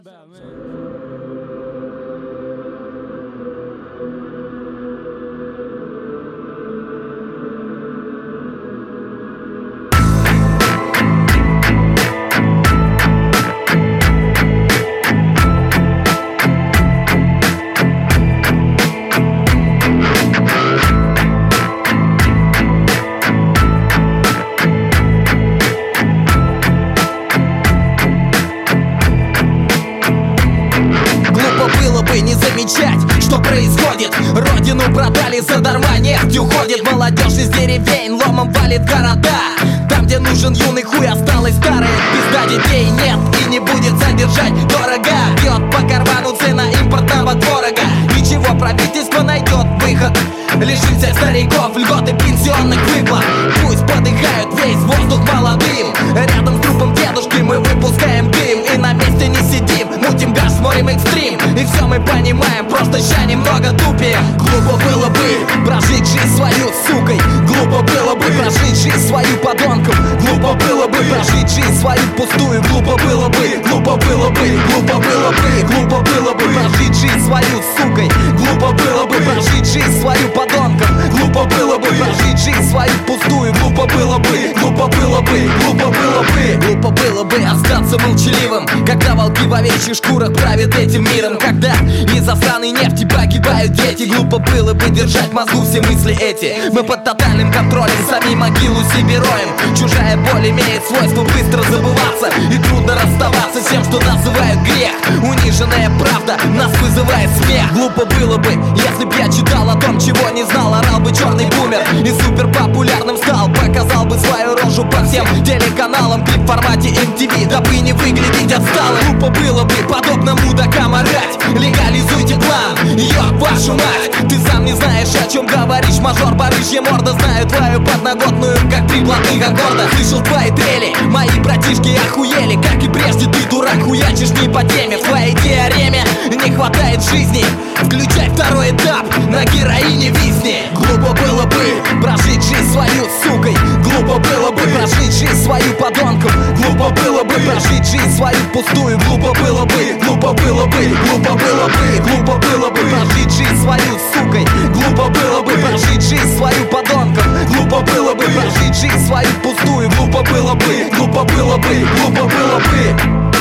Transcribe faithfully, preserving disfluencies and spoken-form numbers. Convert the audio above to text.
Не замечать, что происходит. Родину продали задарма, нефть уходит. Молодежь из деревень ломом валит города. Там, где нужен юный хуй, осталась старая пизда. Детей нет и не будет содержать дорого. Бьет по карману цена импортного творога. Ничего, правительство найдет выход. Лишим всех стариков льготы пенсионных выплат. Пусть подыхают весь воздух молодым. Рядом с трупом дедушки мы выпускаем дым. И на месте не сидим, мутим газ, смотрим экстрим. И все мы понимаем, просто ща немного тупее. Глупо было бы прожить жизнь свою сукой. Глупо было бы прожить жизнь свою подонком. Глупо было бы прожить жизнь свою пустую. Глупо было бы, глупо было бы, глупо было бы, глупо было бы прожить жизнь свою сукой. Глупо было бы прожить жизнь свою подонком. Глупо было бы прожить жизнь свою пустую. Глупо было бы, глупо было бы, глупо было бы, глупо было бы остаться молчаливым, когда волки в овечьих шкурах правят этим миром. Когда из-за сраной нефти погибают дети. Глупо было бы держать в мозгу все мысли эти. Мы под тотальным контролем сами могилу себе роем. Чужая боль имеет свойство быстро забываться. И трудно расставаться с тем, что называют грех. Униженная правда нас вызывает смех. Глупо было бы, если б я читал о том, чего не знал. Орал бы черный бумер и супер популярным стал. Показал бы свою рожу по всем телеканалам. Клип в формате эм ти ви, дабы не выглядеть отсталым. Глупо было бы подобно мудакам орать: легализуйте план, ёб вашу мать. Ты сам не знаешь, о чем говоришь, мажор. Барыжья морда, знаю твою подноготную, как три блатных аккорда. Слышал твои трели, мои братишки охуели. Как и прежде, ты дурак, хуячишь не по теме. В твоей теореме не хватает жизни. Включай второй этап, на героине висни. Глупо было бы прожить жизнь свою сукой. Глупо было бы прожить жизнь свою подонком. Глупо было бы прожить жизнь свою пустую. Глупо было бы, глупо было бы, глупо было бы, глупо было бы прожить жизнь свою сукой. Глупо было бы прожить жизнь свою подонком. Глупо было бы прожить жизнь свою пустую. Глупо было бы, глупо было бы, глупо было бы.